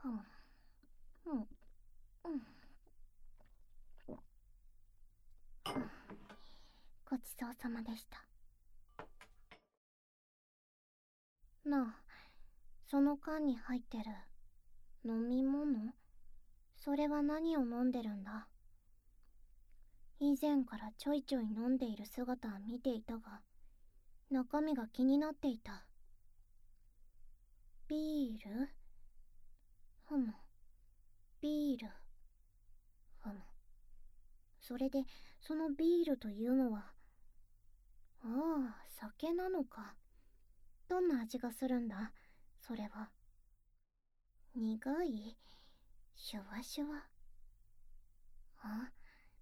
うん。ごちそうさまでした。なあ、その缶に入ってる飲み物、それは何を飲んでるんだ？以前からちょいちょい飲んでいる姿は見ていたが、中身が気になっていた。ビール？ふむ、ビール。ふむ。それで、そのビールというのは、ああ、酒なのか。どんな味がするんだ、それは。苦い？シュワシュワ？あ、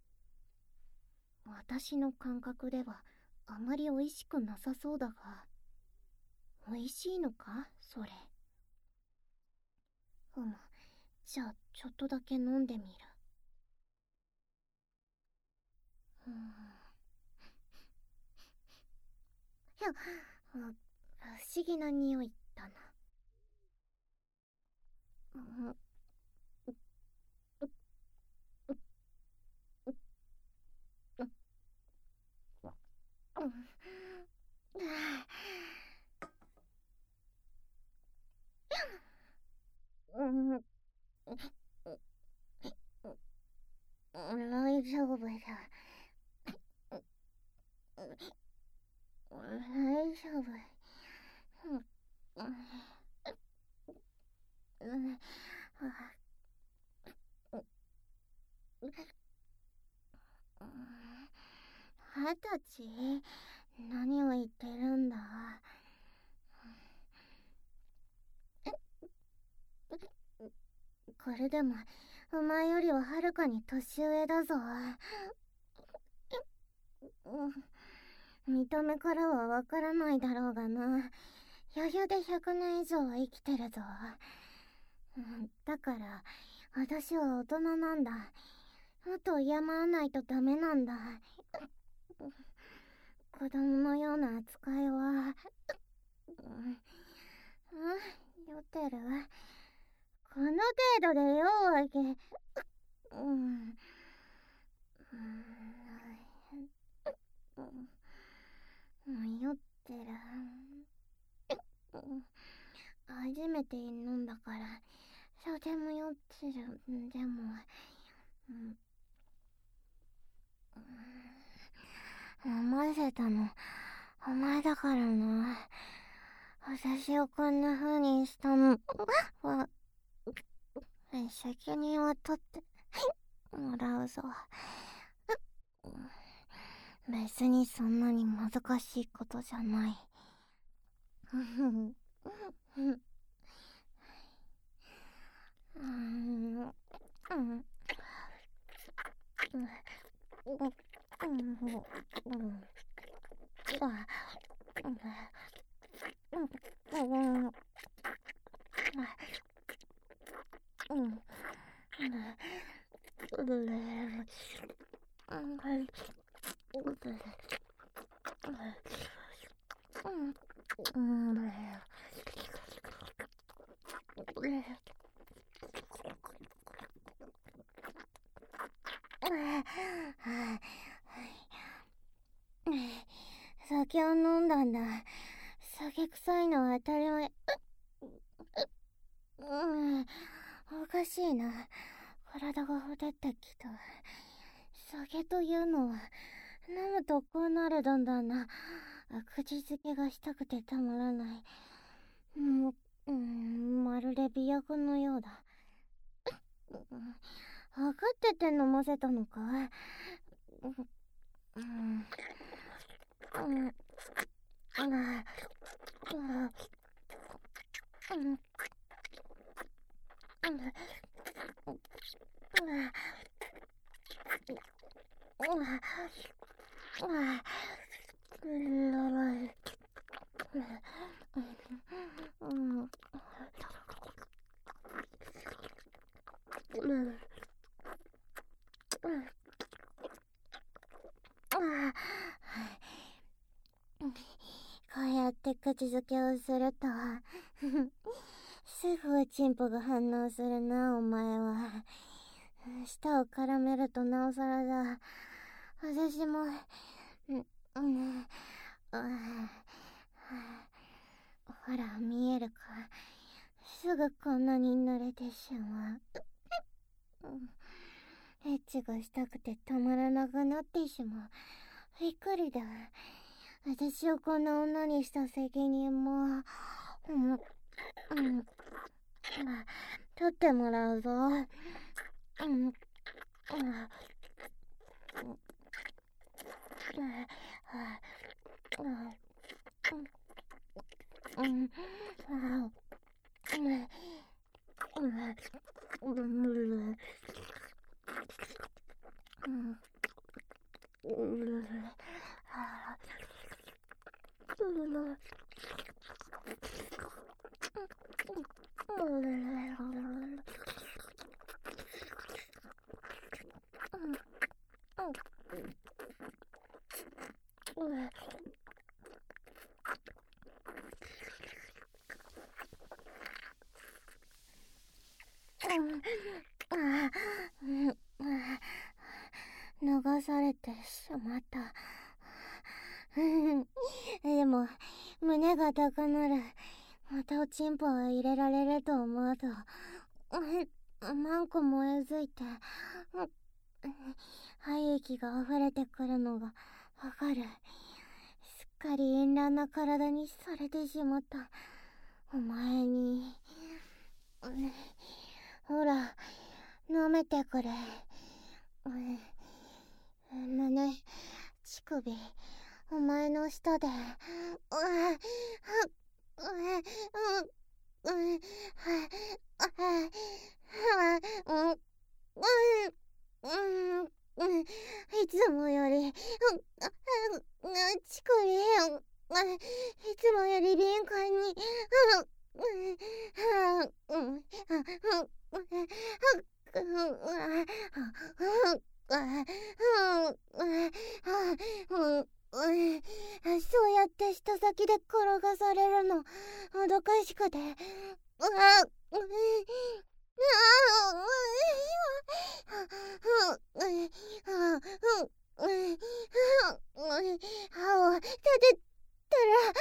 私の感覚ではあまり美味しくなさそうだが、美味しいのか、それ。ふむ、じゃあちょっとだけ飲んでみる。うーん。いや、不思議な匂いだな。うん。うん。大丈夫だ。大丈夫。20歳？何を言ってるんだ。これでもお前よりははるかに年上だぞ。見た目からはわからないだろうがな。余裕で100年以上は生きてるぞ。だから私は大人なんだ。もっと敬わないとダメなんだ。子供のような扱いは。酔ってる？この程度で酔うわけ。酔ってる。初めて飲んだから、とても酔ってる。でも、飲ませたのお前だからな。私をこんな風にしたのは、責任は取ってもらうぞ。別にそんなに難しいことじゃない。酒を飲んだんだ。酒臭いのは当たり前。おかしいな。体がほてってきた。酒というのは飲むとこうなるだんだんな。口づけがしたくてたまらない。まるで媚薬のようだ。分かってて飲ませたのか？こうやって口づけをするとすぐチンポが反応するな、お前は。舌を絡めるとなおさらだ。私も、ほら、見えるか。すぐこんなに濡れてしまう。エッチがしたくてたまらなくなってしまう。びっくりだ。私をこんな女にした責任も、取ってもらうぞ。流されてしまった。でも胸が高鳴る。またおちんぽを入れられると思うとマンコ燃えづいて肺液が溢れてくるのがわかる。すっかり淫乱な体にされてしまった。お前にほら舐めてくれ。胸、乳首、お前の下でいつもより乳首、いつもより敏感にそうやって舌先で転がされるのもどかしくて歯を立てたら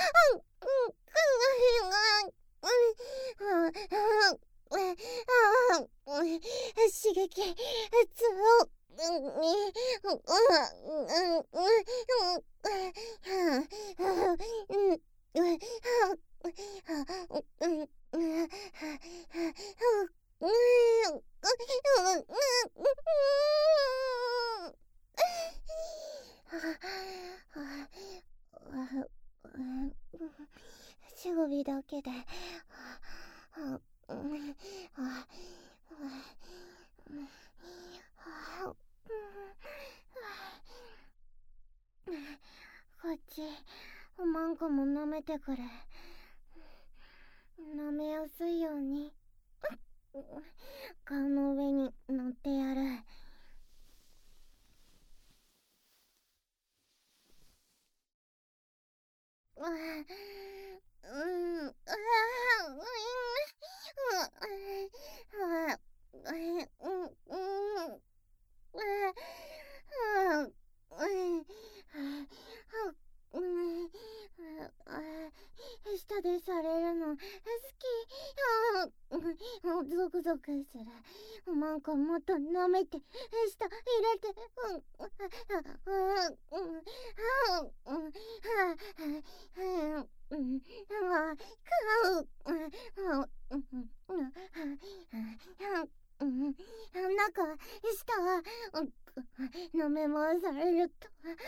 刺激乳首だけでこっちおまんこも舐めてくれ。舐めやすいように顔の上に乗ってやる。舌でされるの好き。ゾクゾクする。おまんこもっと舐めて舌入れて中舌は舐め回されると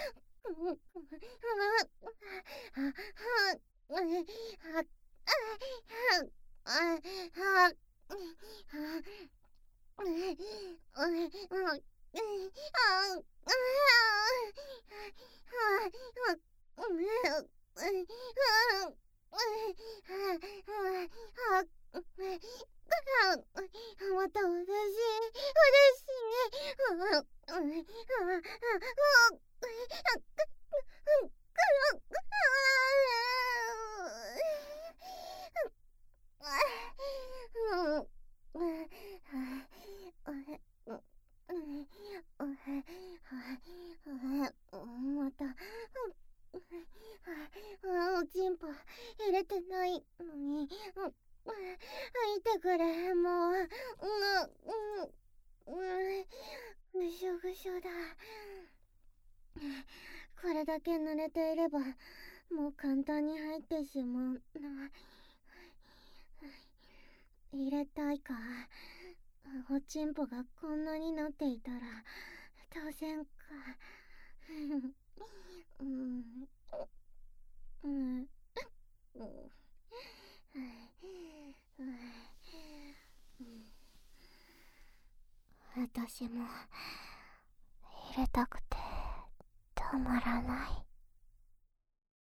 またいてくれ、もう。ぐしょぐしょだ。これだけ濡れていれば、もう簡単に入ってしまうな。入れたいか。おちんぽがこんなになっていたら、当然か。私も入れたくてたまらない。